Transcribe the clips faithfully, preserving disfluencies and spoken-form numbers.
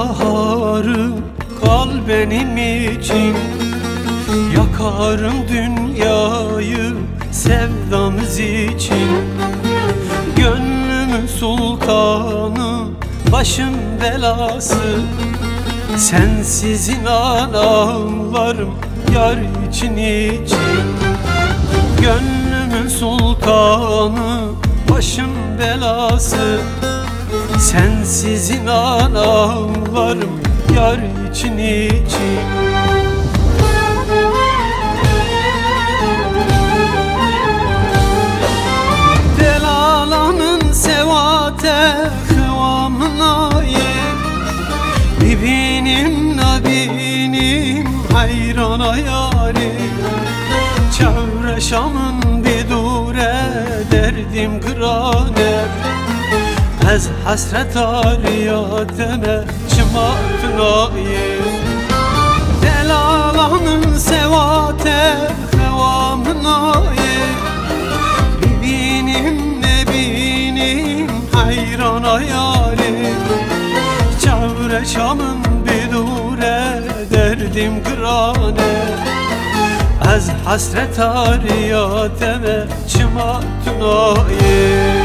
baharı kal benim için. Yakarım dünyayı sevdamız için. Gönlümün sultanı, başım belası. Sensiz inan ağlarım yar için için. Gönlümün sultanı, başım belası. Sensiz inan ağlarım yar için için. Delalanın sevate kıvamına ye. Bibinim nabinim hayrana yarim. Çevre Şam'ın bir dure derdim kırane. Ez hasret ariyateme çımatına ye. Delalanın sevate kıvamına ye. Bibinim nebinim hayrana yarim. Çevre Şam'ın bir dure derdim kırane. Ez hasret ariyateme çımatına ye.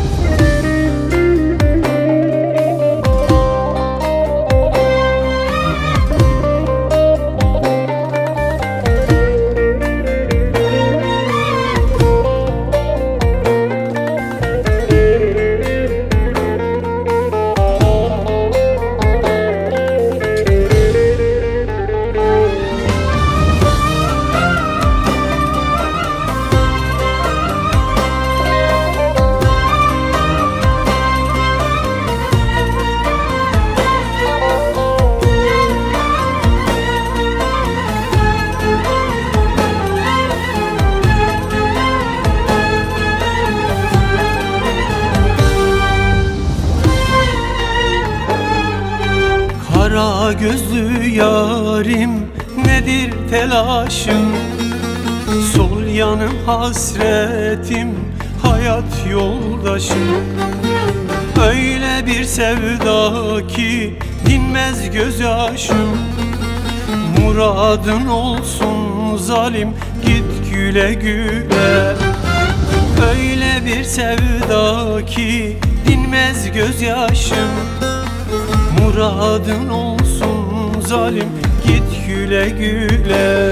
Kara gözlü yarim nedir telaşım? Sol yanım hasretim, hayat yoldaşım. Öyle bir sevda ki dinmez gözyaşım. Muradın olsun zalim, git güle güle. Öyle bir sevda ki dinmez gözyaşım. Muradın olsun zalim, git güle güle.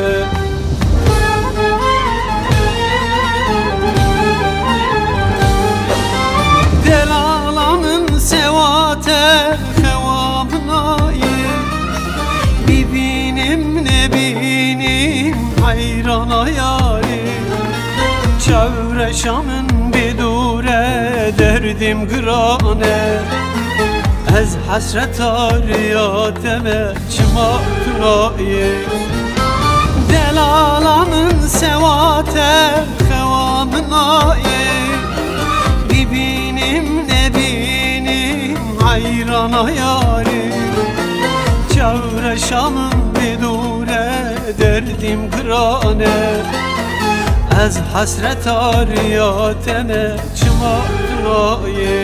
Delalanın sevate kıvamına ye. Bibinim nebinim hayrana yarim. Çevre Şam'ın bir dure derdim kırane. Ez hasret ariyateme çımatına ye. Delalanın sevate kıvamına ye. Bibinim nebinim hayrana yarim. Çevre Şam'ın bir dure derdim kırane. Ez hasret ariyateme çımatına ye.